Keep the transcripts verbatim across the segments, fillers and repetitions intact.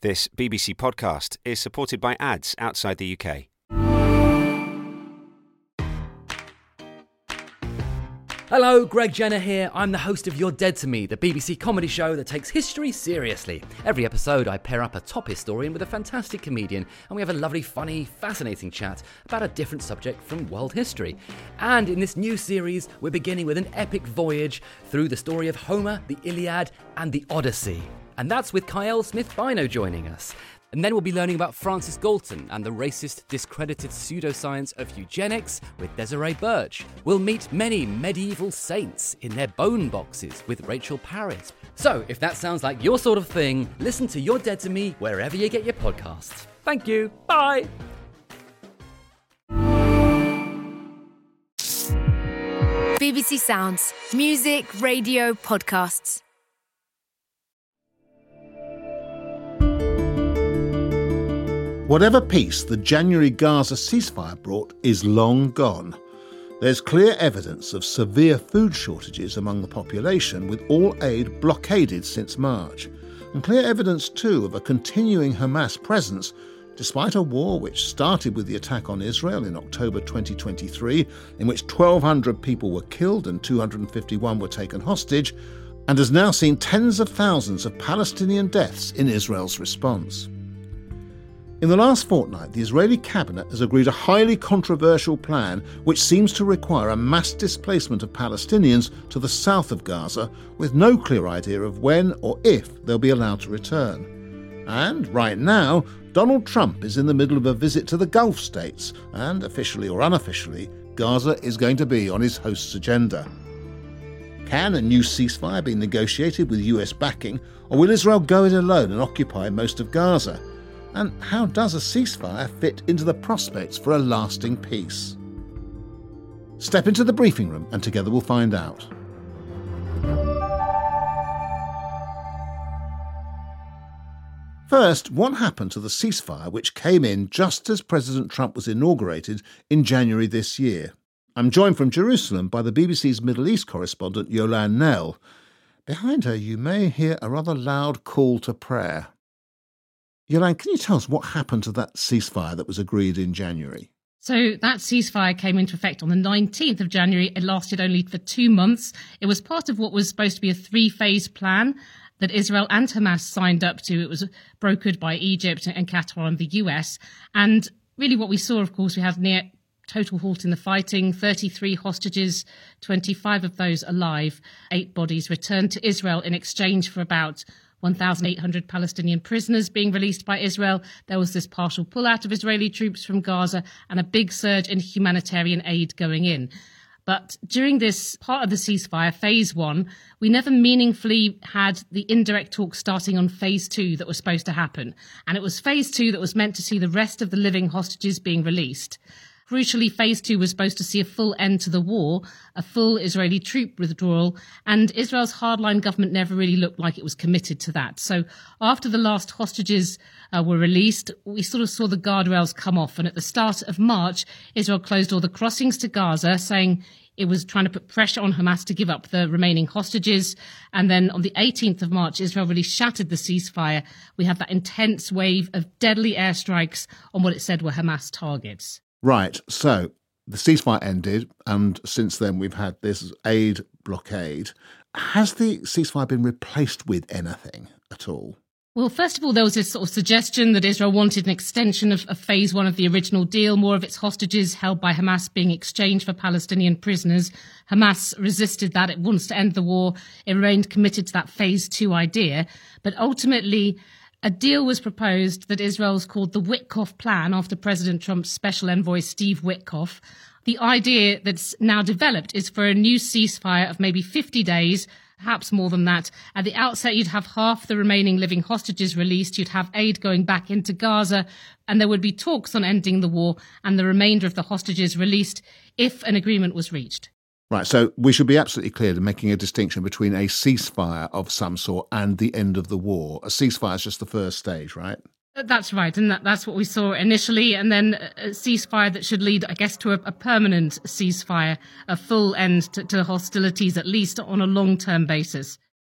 This B B C podcast is supported by ads outside the U K. Hello, Greg Jenner here. I'm the host of You're Dead to Me, the B B C comedy show that takes history seriously. Every episode, I pair up a top historian with a fantastic comedian, and we have a lovely, funny, fascinating chat about a different subject from world history. And in this new series, we're beginning with an epic voyage through the story of Homer, the Iliad, and the Odyssey. And that's with Kyle Smith-Bino joining us. And then we'll be learning about Francis Galton and the racist, discredited pseudoscience of eugenics with Desiree Birch. We'll meet many medieval saints in their bone boxes with Rachel Parrott. So, if that sounds like your sort of thing, listen to You're Dead to Me wherever you get your podcasts. Thank you. Bye. B B C Sounds. Music, radio, podcasts. Whatever peace the January Gaza ceasefire brought is long gone. There's clear evidence of severe food shortages among the population, with all aid blockaded since March. And clear evidence, too, of a continuing Hamas presence, despite a war which started with the attack on Israel in October twenty twenty-three, in which twelve hundred people were killed and two hundred fifty-one were taken hostage, and has now seen tens of thousands of Palestinian deaths in Israel's response. In the last fortnight, the Israeli cabinet has agreed a highly controversial plan which seems to require a mass displacement of Palestinians to the south of Gaza, with no clear idea of when or if they'll be allowed to return. And right now, Donald Trump is in the middle of a visit to the Gulf states, and officially or unofficially, Gaza is going to be on his host's agenda. Can a new ceasefire be negotiated with U S backing, or will Israel go it alone and occupy most of Gaza? And how does a ceasefire fit into the prospects for a lasting peace? Step into the briefing room and together we'll find out. First, what happened to the ceasefire which came in just as President Trump was inaugurated in January this year? I'm joined from Jerusalem by the B B C's Middle East correspondent Yolande Knell. Behind her you may hear a rather loud call to prayer. Yolande, can you tell us what happened to that ceasefire that was agreed in January? So that ceasefire came into effect on the nineteenth of January. It lasted only for two months. It was part of what was supposed to be a three-phase plan that Israel and Hamas signed up to. It was brokered by Egypt and Qatar and the U S. And really what we saw, of course, we had near total halt in the fighting, thirty-three hostages, twenty-five of those alive, eight bodies returned to Israel in exchange for about one thousand eight hundred Palestinian prisoners being released by Israel. There was this partial pullout of Israeli troops from Gaza and a big surge in humanitarian aid going in. But during this part of the ceasefire, phase one, we never meaningfully had the indirect talks starting on phase two that was supposed to happen. And it was phase two that was meant to see the rest of the living hostages being released. Crucially, phase two was supposed to see a full end to the war, a full Israeli troop withdrawal, and Israel's hardline government never really looked like it was committed to that. So after the last hostages uh, were released, we sort of saw the guardrails come off. And at the start of March, Israel closed all the crossings to Gaza, saying it was trying to put pressure on Hamas to give up the remaining hostages. And then on the eighteenth of March, Israel really shattered the ceasefire. We had that intense wave of deadly airstrikes on what it said were Hamas targets. Right, so the ceasefire ended, and since then we've had this aid blockade. Has the ceasefire been replaced with anything at all? Well, first of all, there was this sort of suggestion that Israel wanted an extension of, of phase one of the original deal, more of its hostages held by Hamas being exchanged for Palestinian prisoners. Hamas resisted that. It wants to end the war. It remained committed to that phase two idea. But ultimately, a deal was proposed that Israel's called the Witkoff Plan after President Trump's special envoy, Steve Witkoff. The idea that's now developed is for a new ceasefire of maybe fifty days, perhaps more than that. At the outset, you'd have half the remaining living hostages released. You'd have aid going back into Gaza, and there would be talks on ending the war and the remainder of the hostages released if an agreement was reached. Right, so we should be absolutely clear in making a distinction between a ceasefire of some sort and the end of the war. A ceasefire is just the first stage, right? That's right, and that, that's what we saw initially, and then a ceasefire that should lead, I guess, to a, a permanent ceasefire, a full end to, to hostilities, at least on a long-term basis.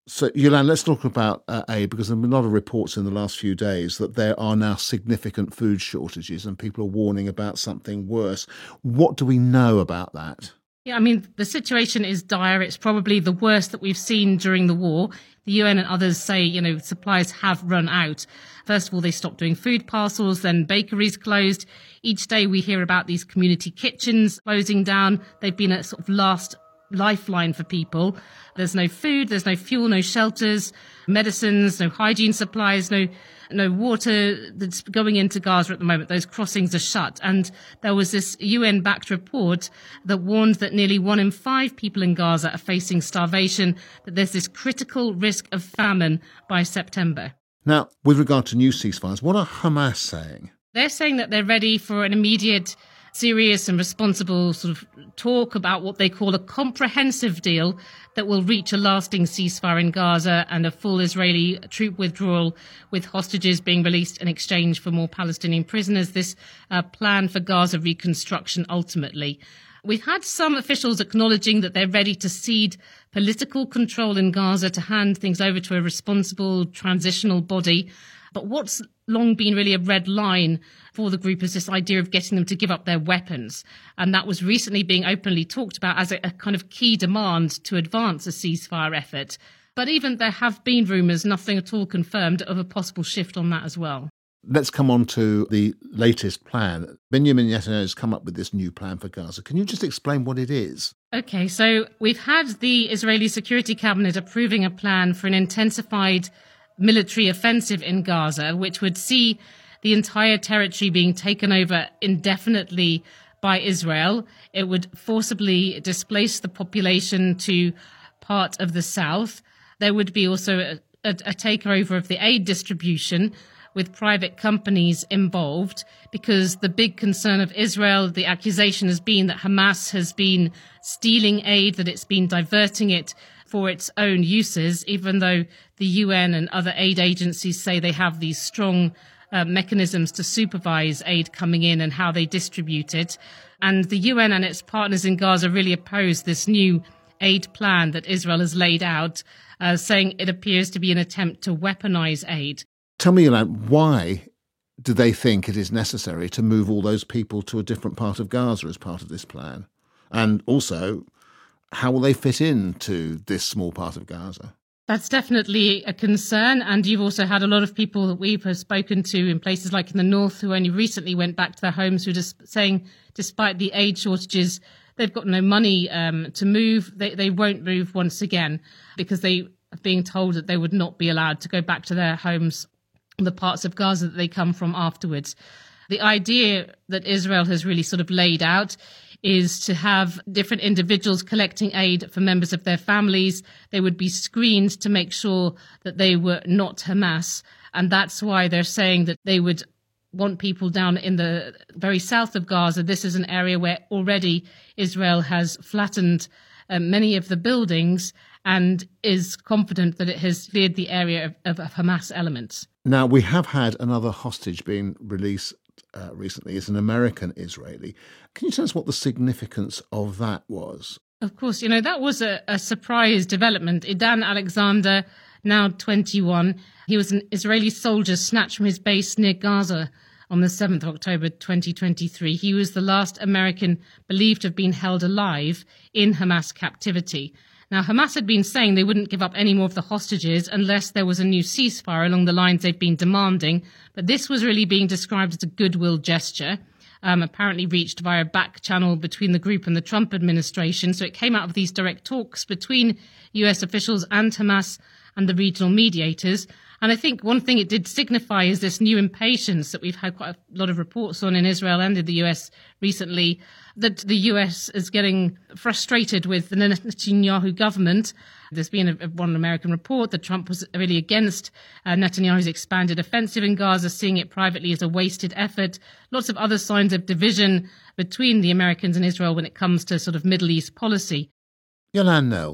So, Yolande, let's talk about uh, aid, because there have been a lot of reports in the last few days that there are now significant food shortages and people are warning about something worse. What do we know about that? Yeah, I mean, the situation is dire. It's probably the worst that we've seen during the war. The U N and others say, you know, supplies have run out. First of all, they stopped doing food parcels, then bakeries closed. Each day we hear about these community kitchens closing down. They've been a sort of last lifeline for people. There's no food, there's no fuel, no shelters, medicines, no hygiene supplies, no no water that's going into Gaza at the moment. Those crossings are shut. And there was this U N-backed report that warned that nearly one in five people in Gaza are facing starvation, that there's this critical risk of famine by September. Now, with regard to new ceasefires, what are Hamas saying? They're saying that they're ready for an immediate, serious and responsible sort of talk about what they call a comprehensive deal that will reach a lasting ceasefire in Gaza and a full Israeli troop withdrawal, with hostages being released in exchange for more Palestinian prisoners. This uh, plan for Gaza reconstruction ultimately. We've had some officials acknowledging that they're ready to cede political control in Gaza, to hand things over to a responsible transitional body. But what's long been really a red line for the group is this idea of getting them to give up their weapons. And that was recently being openly talked about as a, a kind of key demand to advance a ceasefire effort. But even there have been rumours, nothing at all confirmed, of a possible shift on that as well. Let's come on to the latest plan. Benjamin Netanyahu has come up with this new plan for Gaza. Can you just explain what it is? OK, so we've had the Israeli Security Cabinet approving a plan for an intensified military offensive in Gaza, which would see the entire territory being taken over indefinitely by Israel. It would forcibly displace the population to part of the south. There would be also a, a, a takeover of the aid distribution, with private companies involved, because the big concern of Israel, the accusation has been that Hamas has been stealing aid, that it's been diverting it for its own uses, even though the U N and other aid agencies say they have these strong uh, mechanisms to supervise aid coming in and how they distribute it. And the U N and its partners in Gaza really oppose this new aid plan that Israel has laid out, uh, saying it appears to be an attempt to weaponize aid. Tell me, Yolande, why do they think it is necessary to move all those people to a different part of Gaza as part of this plan? And also, how will they fit into this small part of Gaza? That's definitely a concern. And you've also had a lot of people that we've spoken to in places like in the north who only recently went back to their homes, who are just saying, despite the aid shortages, they've got no money um, to move. They, they won't move once again because they are being told that they would not be allowed to go back to their homes, the parts of Gaza that they come from afterwards. The idea that Israel has really sort of laid out is to have different individuals collecting aid for members of their families. They would be screened to make sure that they were not Hamas. And that's why they're saying that they would want people down in the very south of Gaza. This is an area where already Israel has flattened uh, many of the buildings and is confident that it has cleared the area of, of, of Hamas elements. Now, we have had another hostage being released uh, recently. It's an American Israeli. Can you tell us what the significance of that was? Of course, you know, that was a, a surprise development. Idan Alexander, now twenty-one, he was an Israeli soldier snatched from his base near Gaza on the seventh of October twenty twenty-three. He was the last American believed to have been held alive in Hamas captivity. Now, Hamas had been saying they wouldn't give up any more of the hostages unless there was a new ceasefire along the lines they've been demanding. But this was really being described as a goodwill gesture, um, apparently reached via a back channel between the group and the Trump administration. So it came out of these direct talks between U S officials and Hamas and the regional mediators. And I think one thing it did signify is this new impatience that we've had quite a lot of reports on in Israel and in the U S recently, that the U S is getting frustrated with the Netanyahu government. There's been a, a, one American report that Trump was really against uh, Netanyahu's expanded offensive in Gaza, seeing it privately as a wasted effort. Lots of other signs of division between the Americans and Israel when it comes to sort of Middle East policy. Yolande Knowle.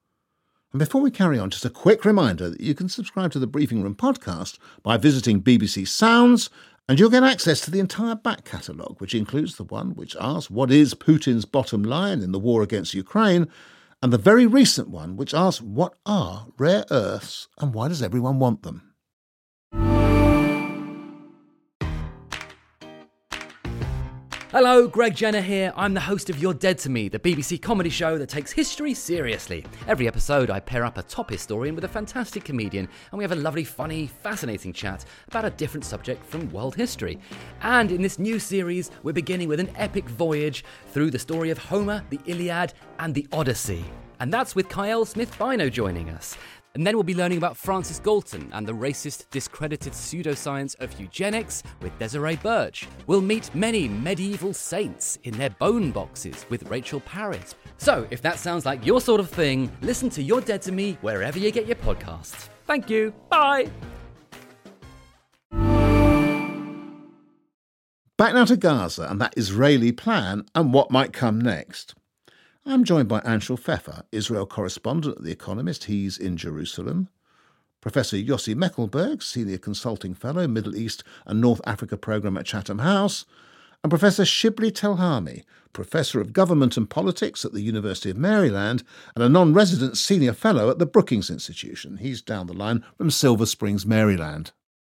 And before we carry on, just a quick reminder that you can subscribe to the Briefing Room podcast by visiting B B C Sounds, and you'll get access to the entire back catalogue, which includes the one which asks what is Putin's bottom line in the war against Ukraine, and the very recent one which asks what are rare earths and why does everyone want them? Hello, Greg Jenner here. I'm the host of You're Dead to Me, the B B C comedy show that takes history seriously. Every episode, I pair up a top historian with a fantastic comedian, and we have a lovely, funny, fascinating chat about a different subject from world history. And in this new series, we're beginning with an epic voyage through the story of Homer, the Iliad, and the Odyssey. And that's with Kyle Smith-Bino joining us. And then we'll be learning about Francis Galton and the racist, discredited pseudoscience of eugenics with Desiree Birch. We'll meet many medieval saints in their bone boxes with Rachel Parrott. So, if that sounds like your sort of thing, listen to You're Dead to Me wherever you get your podcasts. Thank you. Bye. Back now to Gaza and that Israeli plan and what might come next. I'm joined by Anshel Pfeffer, Israel correspondent at The Economist. He's in Jerusalem. Professor Yossi Meckelberg, Senior Consulting Fellow, Middle East and North Africa Programme at Chatham House. And Professor Shibli Telhami, Professor of Government and Politics at the University of Maryland and a non-resident Senior Fellow at the Brookings Institution. He's down the line from Silver Springs, Maryland.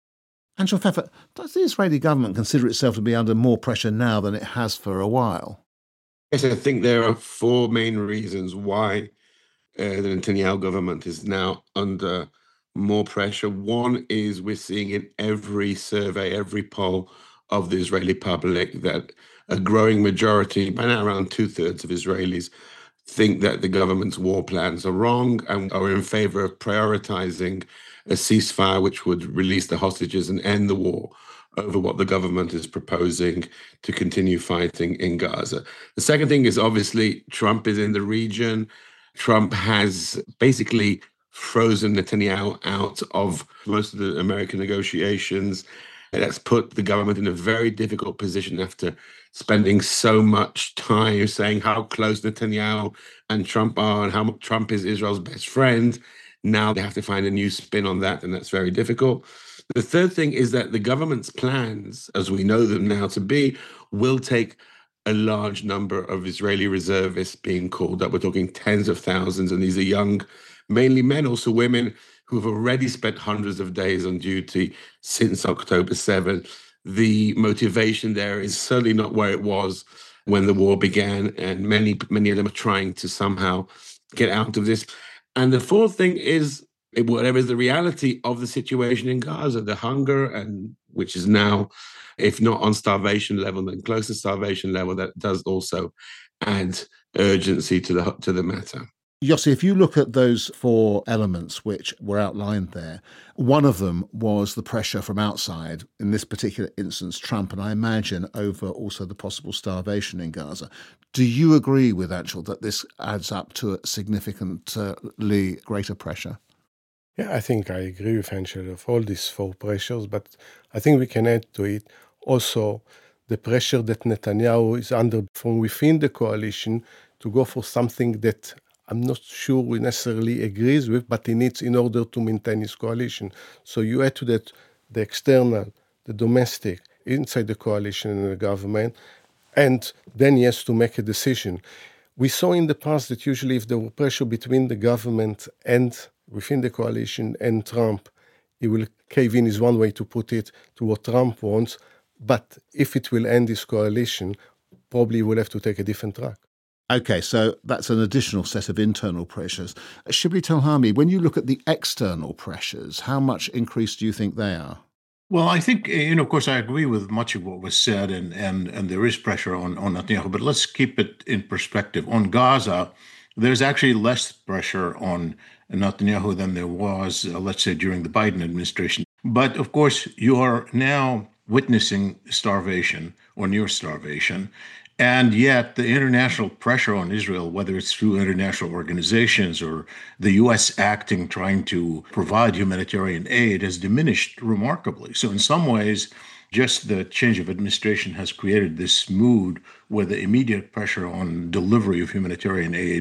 Anshel Pfeffer, does the Israeli government consider itself to be under more pressure now than it has for a while? Yes, I think there are four main reasons why uh, the Netanyahu government is now under more pressure. One is we're seeing in every survey, every poll of the Israeli public that a growing majority, by now around two-thirds of Israelis, think that the government's war plans are wrong and are in favor of prioritizing a ceasefire which would release the hostages and end the war over what the government is proposing to continue fighting in Gaza. The second thing is obviously Trump is in the region. Trump has basically frozen Netanyahu out of most of the American negotiations. That's put the government in a very difficult position after spending so much time saying how close Netanyahu and Trump are and how Trump is Israel's best friend. Now they have to find a new spin on that, and that's very difficult. The third thing is that the government's plans, as we know them now to be, will take a large number of Israeli reservists being called up. We're talking tens of thousands, and these are young, mainly men, also women, who have already spent hundreds of days on duty since October seventh. The motivation there is certainly not where it was when the war began, and many, many of them are trying to somehow get out of this. And the fourth thing is, whatever is the reality of the situation in Gaza, the hunger, and which is now, if not on starvation level, then close to starvation level, that does also add urgency to the to the matter. Yossi, if you look at those four elements which were outlined there, one of them was the pressure from outside, in this particular instance, Trump, and I imagine over also the possible starvation in Gaza. Do you agree with Anshel that this adds up to a significantly greater pressure? Yeah, I think I agree with Anshel of all these four pressures, but I think we can add to it also the pressure that Netanyahu is under from within the coalition to go for something that I'm not sure he necessarily agrees with, but he needs in order to maintain his coalition. So you add to that the external, the domestic, inside the coalition and the government, and then he has to make a decision. We saw in the past that usually if there were pressure between the government and within the coalition and Trump, he will cave in is one way to put it to what Trump wants. But if it will end this coalition, probably he will have to take a different track. OK, so that's an additional set of internal pressures. Shibli Telhami, when you look at the external pressures, how much increased do you think they are? Well, I think, you know, of course, I agree with much of what was said, and and, and there is pressure on, on Netanyahu, but let's keep it in perspective. On Gaza, there's actually less pressure on Netanyahu than there was, uh, let's say, during the Biden administration. But, of course, you are now witnessing starvation or near starvation. And yet the international pressure on Israel, whether it's through international organizations or the U S acting, trying to provide humanitarian aid, has diminished remarkably. So in some ways, just the change of administration has created this mood where the immediate pressure on delivery of humanitarian aid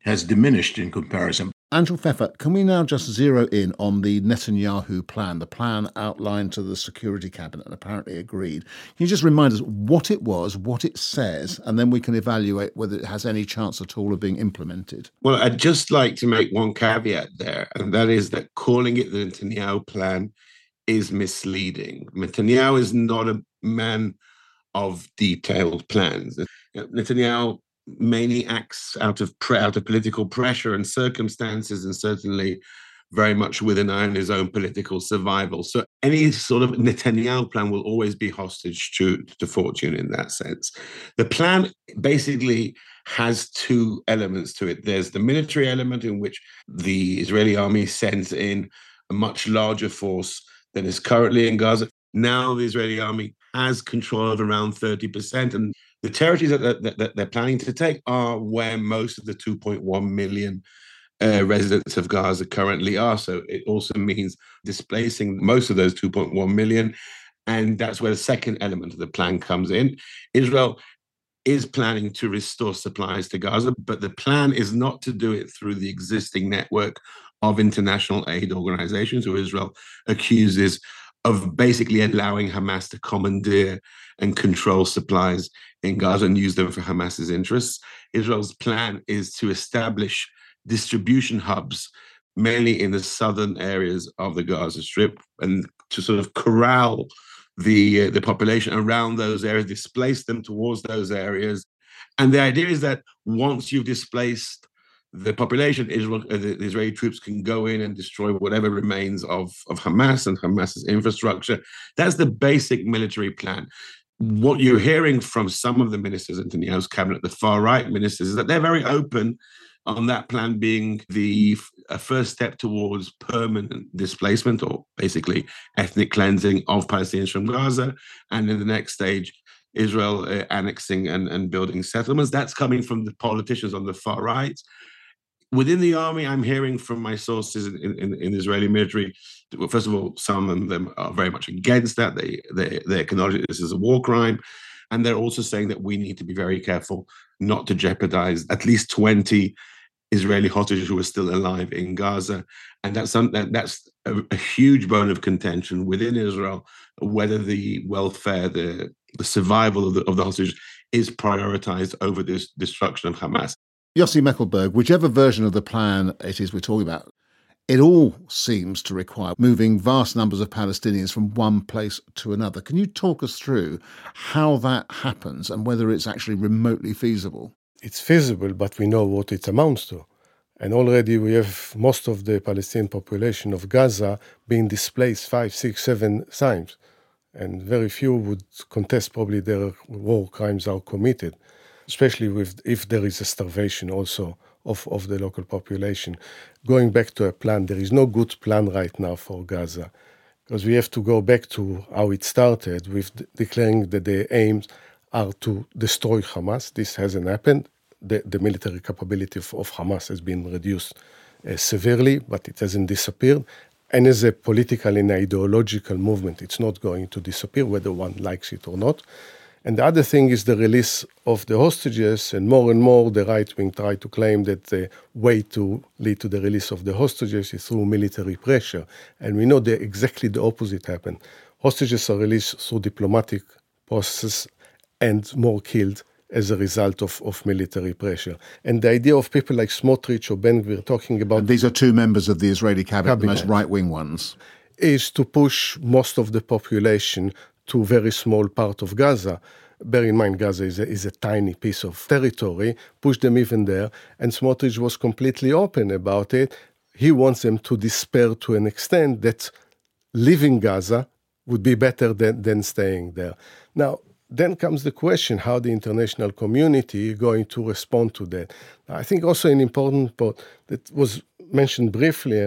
has diminished in comparison. Angel Pfeffer, can we now just zero in on the Netanyahu plan, the plan outlined to the Security Cabinet and apparently agreed? Can you just remind us what it was, what it says, and then we can evaluate whether it has any chance at all of being implemented? Well, I'd just like to make one caveat there, and that is that calling it the Netanyahu plan is misleading. Netanyahu is not a man of detailed plans. Netanyahu mainly acts out of pre- out of political pressure and circumstances, and certainly very much with an eye on his own political survival. So any sort of Netanyahu plan will always be hostage to, to fortune in that sense. The plan basically has two elements to it. There's the military element, in which the Israeli army sends in a much larger force than is currently in Gaza. Now the Israeli army has control of around thirty percent, and the territories that, that, that they're planning to take are where most of the two point one million uh, residents of Gaza currently are. So it also means displacing most of those two point one million. And that's where the second element of the plan comes in. Israel is planning to restore supplies to Gaza, but the plan is not to do it through the existing network of international aid organizations, who Israel accuses of basically allowing Hamas to commandeer and control supplies in Gaza and use them for Hamas's interests. Israel's plan is to establish distribution hubs, mainly in the southern areas of the Gaza Strip, and to sort of corral the, uh, the population around those areas, displace them towards those areas. And the idea is that once you've displaced the population, Israel, uh, the, the Israeli troops can go in and destroy whatever remains of, of Hamas and Hamas's infrastructure. That's the basic military plan. What you're hearing from some of the ministers in Netanyahu's cabinet, the far-right ministers, is that they're very open on that plan being the a first step towards permanent displacement, or basically ethnic cleansing of Palestinians from Gaza, and in the next stage, Israel uh, annexing and, and building settlements. That's coming from the politicians on the far right. Within the army, I'm hearing from my sources in, in, in the Israeli military, well, first of all, some of them are very much against that. They, they, they acknowledge this as a war crime. And they're also saying that we need to be very careful not to jeopardize at least twenty Israeli hostages who are still alive in Gaza. And that's, some, that, that's a, a huge bone of contention within Israel, whether the welfare, the, the survival of the, of the hostages is prioritized over this destruction of Hamas. Yossi Meckelberg, whichever version of the plan it is we're talking about, it all seems to require moving vast numbers of Palestinians from one place to another. Can you talk us through how that happens and whether it's actually remotely feasible? It's feasible, but we know what it amounts to. And already we have most of the Palestinian population of Gaza being displaced five, six, seven times. And very few would contest probably their war crimes are committed, especially with if there is a starvation also of, of the local population. Going back to a plan, there is no good plan right now for Gaza, because we have to go back to how it started with de- declaring that the aims are to destroy Hamas. This hasn't happened. The, the military capability of, of Hamas has been reduced uh, severely, but it hasn't disappeared. And as a political and ideological movement, it's not going to disappear, whether one likes it or not. And the other thing is the release of the hostages, and more and more the right wing try to claim that the way to lead to the release of the hostages is through military pressure. And we know that exactly the opposite happened. Hostages are released through diplomatic processes and more killed as a result of, of military pressure. And the idea of people like Smotrich or Ben-Gvir talking about... And these are two members of the Israeli cabinet, cabinet, the most right-wing ones. ...is to push most of the population to a very small part of Gaza. Bear in mind, Gaza is a, is a tiny piece of territory, push them even there, and Smotrich was completely open about it. He wants them to despair to an extent that leaving Gaza would be better than, than staying there. Now, then comes the question, how the international community is going to respond to that. Now, I think also an important point that was mentioned briefly,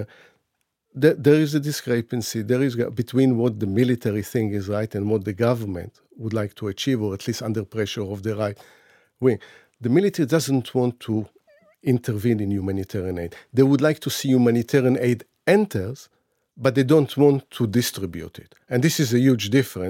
that there is a discrepancy there is between what the military thing is right and what the government would like to achieve, or at least under pressure of the right wing. The military doesn't want to intervene in humanitarian aid. They would like to see humanitarian aid enters, but they don't want to distribute it. And this is a huge difference.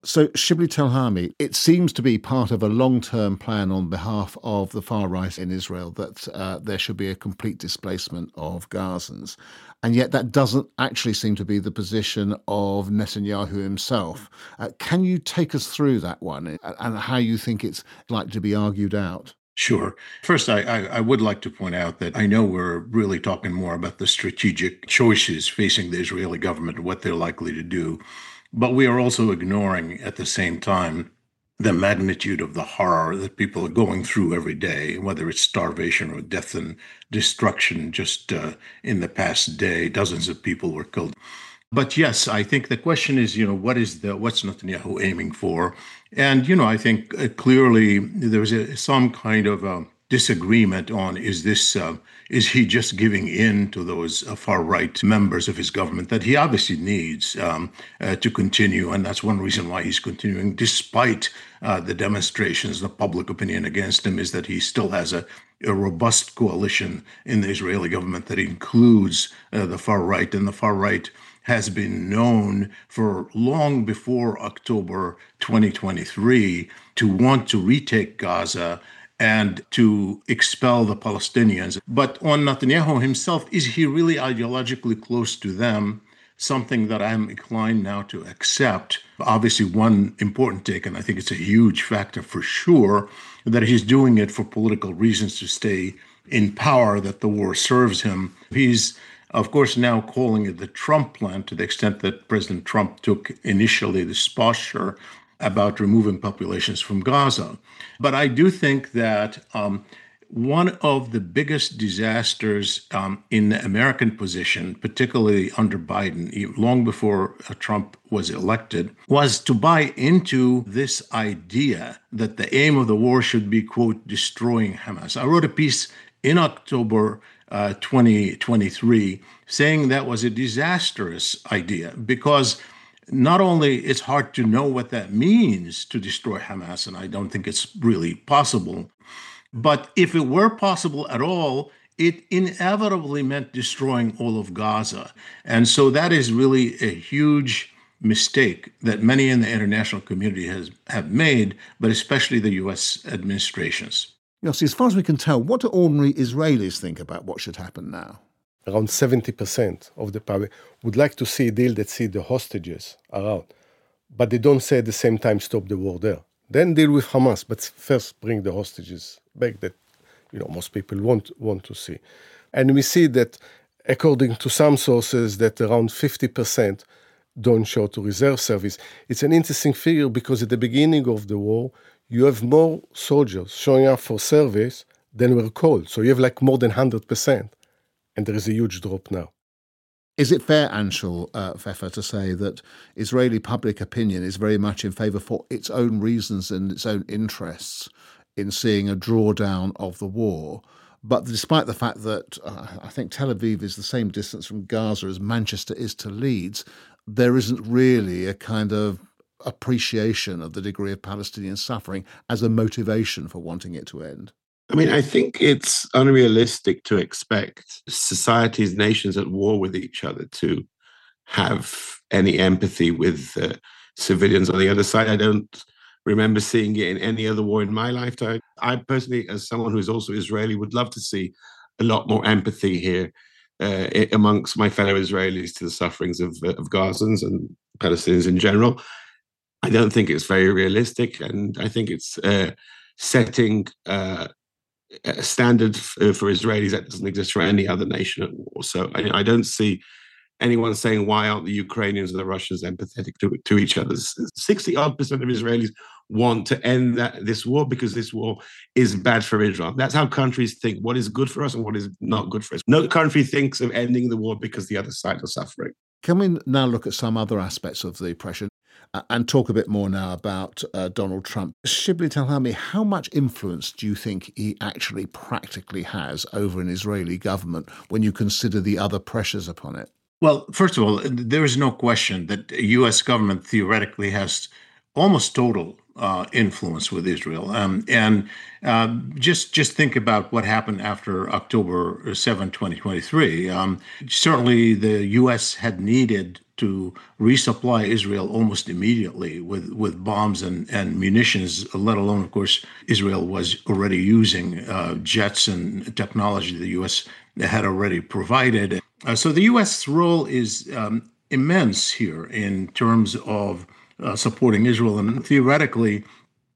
So, Shibli Telhami, it seems to be part of a long-term plan on behalf of the far right in Israel that uh, there should be a complete displacement of Gazans. And yet that doesn't actually seem to be the position of Netanyahu himself. Uh, can you take us through that one and how you think it's likely to be argued out? Sure. First, I, I, I would like to point out that I know we're really talking more about the strategic choices facing the Israeli government and what they're likely to do. But we are also ignoring at the same time the magnitude of the horror that people are going through every day, whether it's starvation or death and destruction. Just uh, in the past day, dozens of people were killed. But yes, I think the question is, you know, what is the what's Netanyahu aiming for? And, you know, I think uh, clearly there's a, some kind of uh, disagreement on is this uh, is he just giving in to those uh, far right members of his government that he obviously needs um, uh, to continue. And that's one reason why he's continuing, despite uh, the demonstrations, the public opinion against him, is that he still has a, a robust coalition in the Israeli government that includes uh, the far right, and the far right has been known for long before October twenty twenty-three to want to retake Gaza and to expel the Palestinians. But on Netanyahu himself, is he really ideologically close to them? Something that I'm inclined now to accept. Obviously, one important take, and I think it's a huge factor for sure, that he's doing it for political reasons to stay in power, that the war serves him. He's of course, now calling it the Trump plan, to the extent that President Trump took initially this posture about removing populations from Gaza. But I do think that um, one of the biggest disasters um, in the American position, particularly under Biden, long before uh, Trump was elected, was to buy into this idea that the aim of the war should be, quote, destroying Hamas. I wrote a piece in October Uh, twenty twenty-three, saying that was a disastrous idea because not only it's hard to know what that means to destroy Hamas, and I don't think it's really possible, but if it were possible at all, it inevitably meant destroying all of Gaza. And so that is really a huge mistake that many in the international community has have made, but especially the U S administrations. Yossi, as far as we can tell, what do ordinary Israelis think about what should happen now? Around seventy percent of the public would like to see a deal that see the hostages around, but they don't say at the same time stop the war there. Then deal with Hamas, but first bring the hostages back that, you know, most people want want to see. And we see that, according to some sources, that around fifty percent don't show to reserve service. It's an interesting figure because at the beginning of the war, you have more soldiers showing up for service than were called. So you have like more than one hundred percent. And there is a huge drop now. Is it fair, Anshel uh, Pfeffer, to say that Israeli public opinion is very much in favour for its own reasons and its own interests in seeing a drawdown of the war? But despite the fact that uh, I think Tel Aviv is the same distance from Gaza as Manchester is to Leeds, there isn't really a kind of appreciation of the degree of Palestinian suffering as a motivation for wanting it to end. I mean, I think it's unrealistic to expect societies, nations at war with each other to have any empathy with uh, civilians on the other side. I don't remember seeing it in any other war in my lifetime. I personally, as someone who is also Israeli, would love to see a lot more empathy here uh, amongst my fellow Israelis to the sufferings of, uh, of Gazans and Palestinians in general. I don't think it's very realistic, and I think it's uh, setting uh, a standard f- for Israelis that doesn't exist for any other nation at war. So I, I don't see anyone saying, why aren't the Ukrainians and the Russians empathetic to, to each other? sixty odd percent of Israelis want to end that, this war because this war is bad for Israel. That's how countries think, what is good for us and what is not good for us. No country thinks of ending the war because the other side are suffering. Can we now look at some other aspects of the pressure uh, and talk a bit more now about uh, Donald Trump? Shibli Telhami, how much influence do you think he actually practically has over an Israeli government when you consider the other pressures upon it? Well, first of all, there is no question that the U S government theoretically has almost total uh, influence with Israel. Um, and uh, just just think about what happened after October seventh, twenty twenty-three. Um, certainly, the U S had needed to resupply Israel almost immediately with, with bombs and, and munitions, let alone, of course, Israel was already using uh, jets and technology the U S had already provided. Uh, so the U S role is um, immense here in terms of uh, supporting Israel. And theoretically,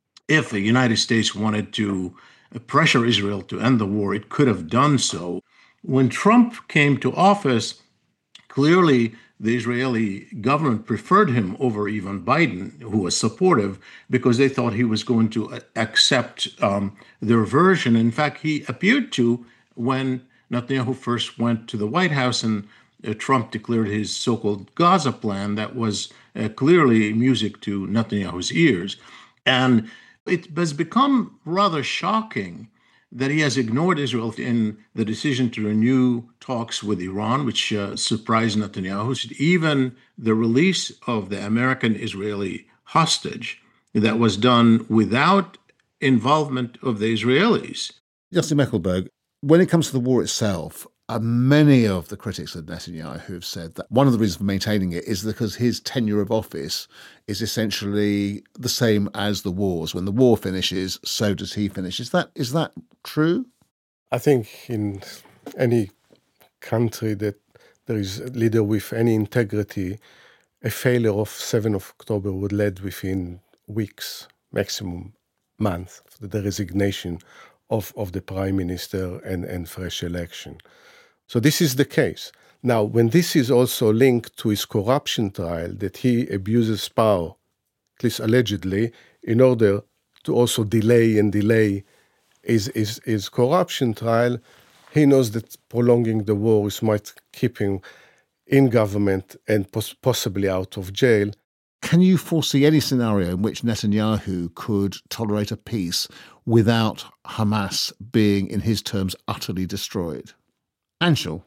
if the United States wanted to pressure Israel to end the war, it could have done so. When Trump came to office, clearly the Israeli government preferred him over even Biden, who was supportive, because they thought he was going to accept um, their version. In fact, he appeared to when Netanyahu first went to the White House and uh, Trump declared his so-called Gaza plan that was uh, clearly music to Netanyahu's ears. And it has become rather shocking that he has ignored Israel in the decision to renew talks with Iran, which uh, surprised Netanyahu. Even the release of the American-Israeli hostage that was done without involvement of the Israelis. Yossi Mekelberg, when it comes to the war itself, uh, many of the critics of Netanyahu have said that one of the reasons for maintaining it is because his tenure of office is essentially the same as the wars. When the war finishes, so does he finish. Is that is that true? I think in any country that there is a leader with any integrity, a failure of seventh of October would lead within weeks, maximum months, the resignation of, of the prime minister and, and fresh election. So this is the case. Now, when this is also linked to his corruption trial, that he abuses power, at least allegedly, in order to also delay and delay his, his, his corruption trial, he knows that prolonging the war is might keep him in government and pos- possibly out of jail. Can you foresee any scenario in which Netanyahu could tolerate a peace without Hamas being, in his terms, utterly destroyed? Anshul?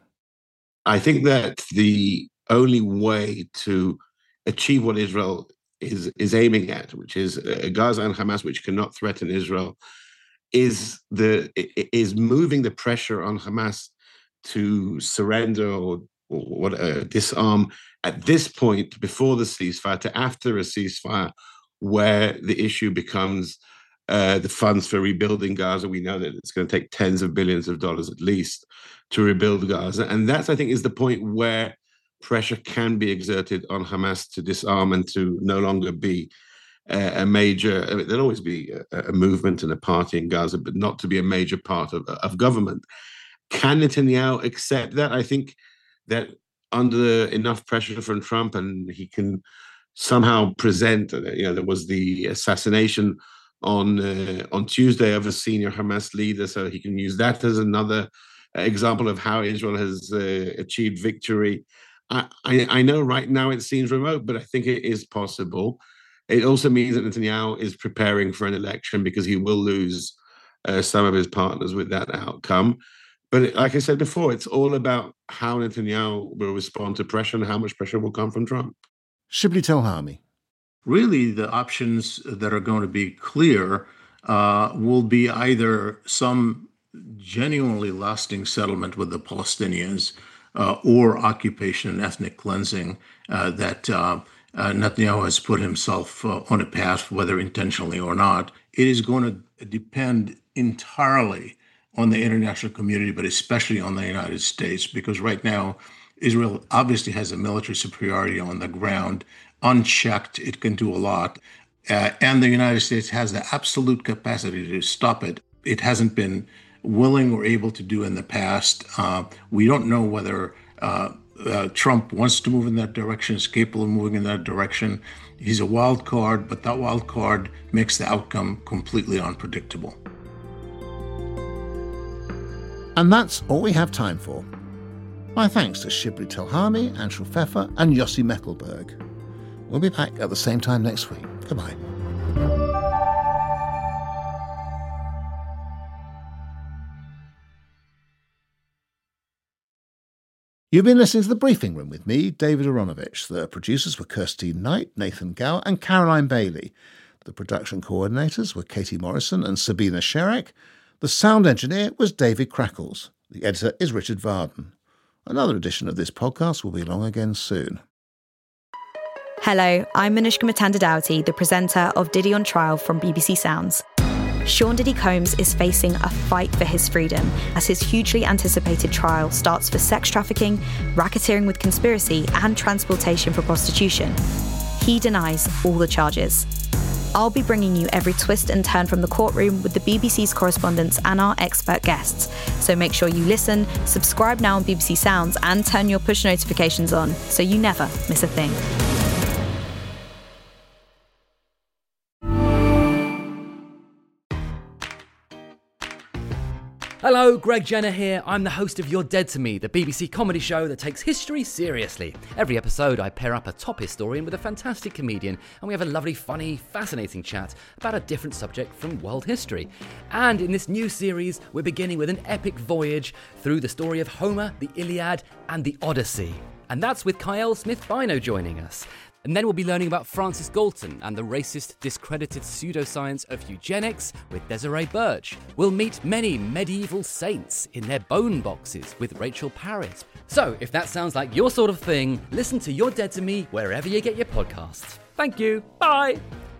I think that the only way to achieve what Israel is is aiming at, which is uh, Gaza and Hamas, which cannot threaten Israel, is the is moving the pressure on Hamas to surrender or, or what uh, disarm at this point before the ceasefire to after a ceasefire, where the issue becomes uh, the funds for rebuilding Gaza. We know that it's going to take tens of billions of dollars at least to rebuild Gaza. And that's, I think, is the point where pressure can be exerted on Hamas to disarm and to no longer be uh, a major, I mean, there'll always be a, a movement and a party in Gaza, but not to be a major part of, of government. Can Netanyahu accept that? I think that under enough pressure from Trump, and he can somehow present, you know, there was the assassination on uh, on Tuesday of a senior Hamas leader, so he can use that as another example of how Israel has uh, achieved victory. I, I, I know right now it seems remote, but I think it is possible. It also means that Netanyahu is preparing for an election because he will lose uh, some of his partners with that outcome. But it, like I said before, it's all about how Netanyahu will respond to pressure and how much pressure will come from Trump. Shibli Telhami. Really, the options that are going to be clear uh, will be either some genuinely lasting settlement with the Palestinians uh, or occupation and ethnic cleansing uh, that uh, uh, Netanyahu has put himself uh, on a path, whether intentionally or not. It is going to depend entirely on the international community, but especially on the United States, because right now, Israel obviously has a military superiority on the ground. Unchecked, it can do a lot. Uh, and the United States has the absolute capacity to stop it. It hasn't been willing or able to do in the past. Uh, we don't know whether uh, uh, Trump wants to move in that direction, is capable of moving in that direction. He's a wild card, but that wild card makes the outcome completely unpredictable. And that's all we have time for. My thanks to Shibli Telhami, Anshul Pfeffer and Yossi Mekelberg. We'll be back at the same time next week. Goodbye. You've been listening to The Briefing Room with me, David Aronovich. The producers were Kirsty Knight, Nathan Gower and Caroline Bailey. The production coordinators were Katie Morrison and Sabina Sherrick. The sound engineer was David Crackles. The editor is Richard Varden. Another edition of this podcast will be along again soon. Hello, I'm Manishka Matanda-Doughty, the presenter of Diddy on Trial from B B C Sounds. Sean Diddy Combs is facing a fight for his freedom as his hugely anticipated trial starts for sex trafficking, racketeering with conspiracy, and transportation for prostitution. He denies all the charges. I'll be bringing you every twist and turn from the courtroom with the B B C's correspondents and our expert guests. So make sure you listen, subscribe now on B B C Sounds, and turn your push notifications on so you never miss a thing. Hello, Greg Jenner here. I'm the host of You're Dead to Me, the B B C comedy show that takes history seriously. Every episode, I pair up a top historian with a fantastic comedian, and we have a lovely, funny, fascinating chat about a different subject from world history. And in this new series, we're beginning with an epic voyage through the story of Homer, the Iliad, and the Odyssey. And that's with Kyle Smith-Bino joining us. And then we'll be learning about Francis Galton and the racist, discredited pseudoscience of eugenics with Desiree Birch. We'll meet many medieval saints in their bone boxes with Rachel Parrott. So, if that sounds like your sort of thing, listen to You're Dead to Me wherever you get your podcasts. Thank you. Bye.